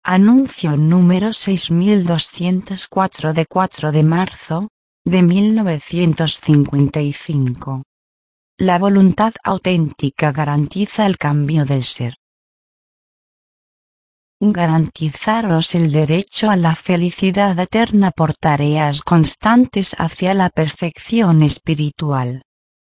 Anuncio número 6204 de 4 de marzo, de 1955. La voluntad auténtica garantiza el cambio del ser. Garantizaros el derecho a la felicidad eterna por tareas constantes hacia la perfección espiritual.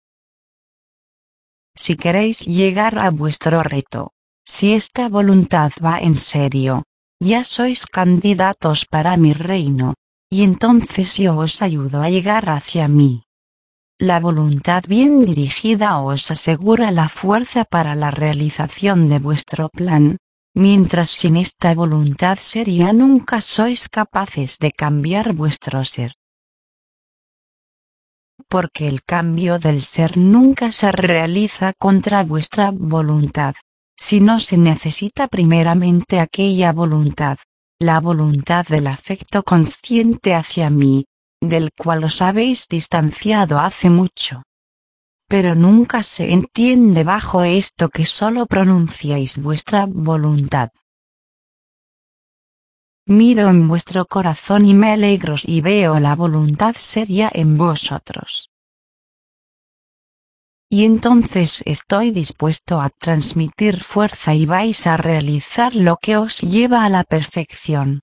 Si queréis llegar a vuestro reto, si esta voluntad va en serio, ya sois candidatos para mi reino, y entonces yo os ayudo a llegar hacia mí. La voluntad bien dirigida os asegura la fuerza para la realización de vuestro plan, mientras sin esta voluntad seria nunca sois capaces de cambiar vuestro ser. Porque el cambio del ser nunca se realiza contra vuestra voluntad, sino se necesita primeramente aquella voluntad, la voluntad del afecto consciente hacia mí, del cual os habéis distanciado hace mucho. Pero nunca se entiende bajo esto que solo pronunciáis vuestra voluntad. Miro en vuestro corazón y me alegro y veo la voluntad seria en vosotros. Y entonces estoy dispuesto a transmitir fuerza y vais a realizar lo que os lleva a la perfección.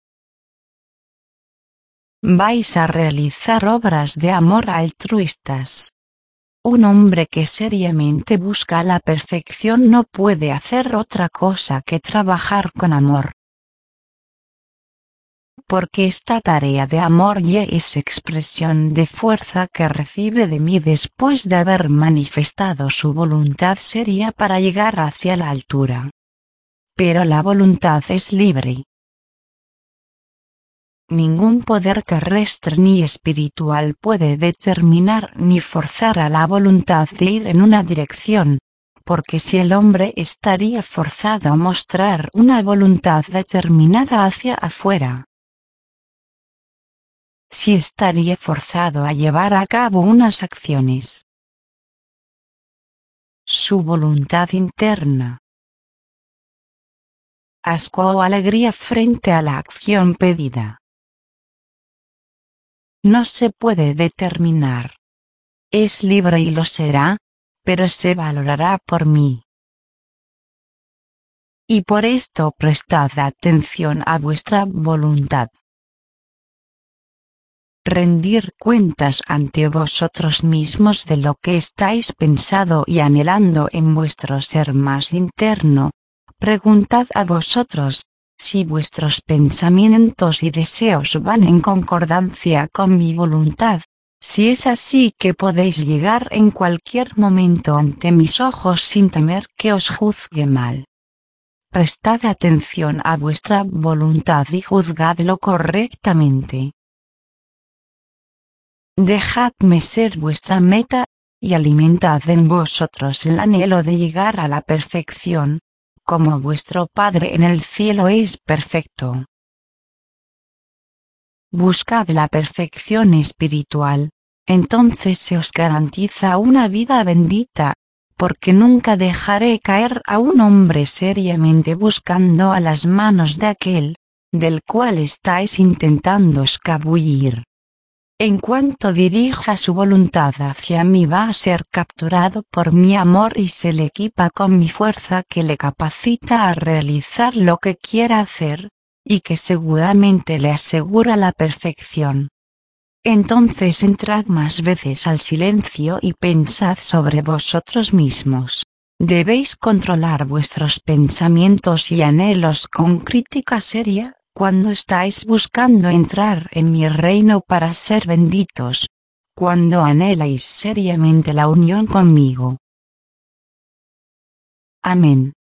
Vais a realizar obras de amor altruistas. Un hombre que seriamente busca la perfección no puede hacer otra cosa que trabajar con amor. Porque esta tarea de amor ya es expresión de fuerza que recibe de mí después de haber manifestado su voluntad seria para llegar hacia la altura. Pero la voluntad es libre. Ningún poder terrestre ni espiritual puede determinar ni forzar a la voluntad de ir en una dirección, porque si el hombre estaría forzado a mostrar una voluntad determinada hacia afuera, si estaría forzado a llevar a cabo unas acciones, su voluntad interna, asco o alegría frente a la acción pedida, no se puede determinar. Es libre y lo será, pero se valorará por mí. Y por esto prestad atención a vuestra voluntad. Rendir cuentas ante vosotros mismos de lo que estáis pensando y anhelando en vuestro ser más interno. Preguntad a vosotros, si vuestros pensamientos y deseos van en concordancia con mi voluntad, si es así que podéis llegar en cualquier momento ante mis ojos sin temer que os juzgue mal. Prestad atención a vuestra voluntad y juzgadlo correctamente. Dejadme ser vuestra meta, y alimentad en vosotros el anhelo de llegar a la perfección, como vuestro Padre en el cielo es perfecto. Buscad la perfección espiritual, entonces se os garantiza una vida bendita, porque nunca dejaré caer a un hombre seriamente buscando a las manos de aquel, del cual estáis intentando escabullir. En cuanto dirija su voluntad hacia mí va a ser capturado por mi amor y se le equipa con mi fuerza que le capacita a realizar lo que quiera hacer, y que seguramente le asegura la perfección. Entonces entrad más veces al silencio y pensad sobre vosotros mismos. Debéis controlar vuestros pensamientos y anhelos con crítica seria, cuando estáis buscando entrar en mi reino para ser benditos, cuando anheláis seriamente la unión conmigo. Amén.